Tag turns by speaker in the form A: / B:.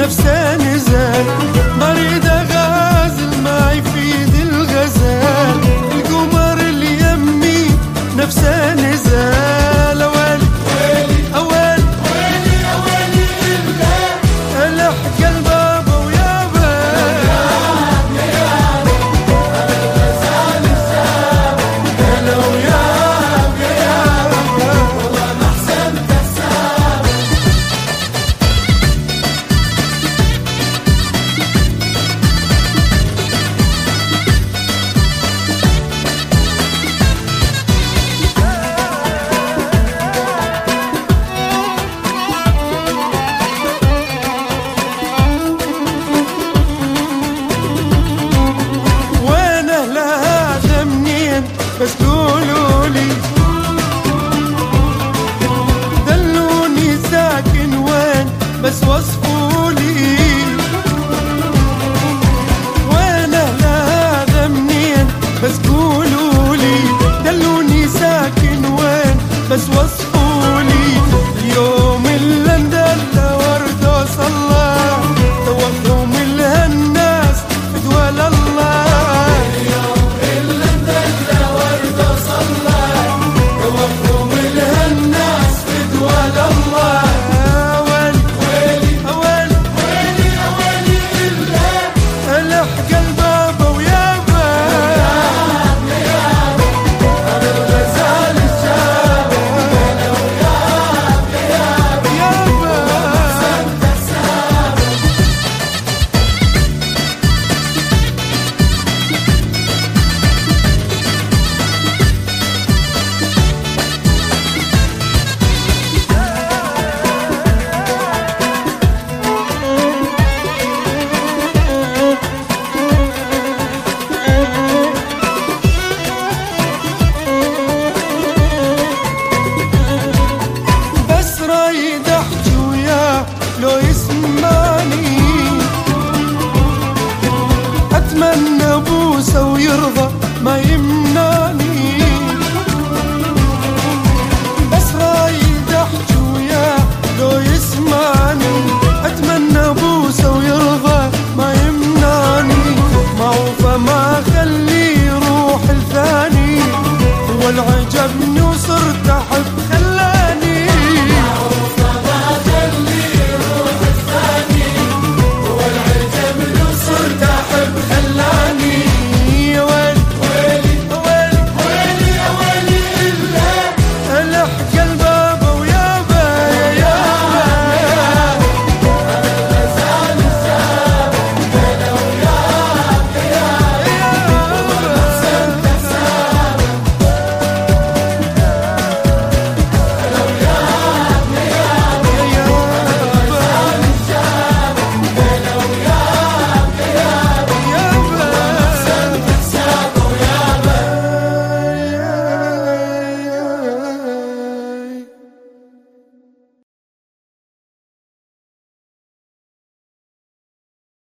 A: نفسه نزال، مريض غازل ما يفيد الغزال، القمر اللي يمي نفسه نزال. ويلي اويلي ويلي اويلي الحق الباب ويابا الغزال الشاب هلا ويابا يابا والله ما حسبت حساب. بس قولولي دلوني ساكن وين، بس وصفولي وين أهل هذا منين، بس قولولي دلوني ساكن وين، بس وصفولي. اليوم اللي اندل ورد وصلى توهم الهالناس بدول الله، لو يسمعني أتمنى بوسه ويرضى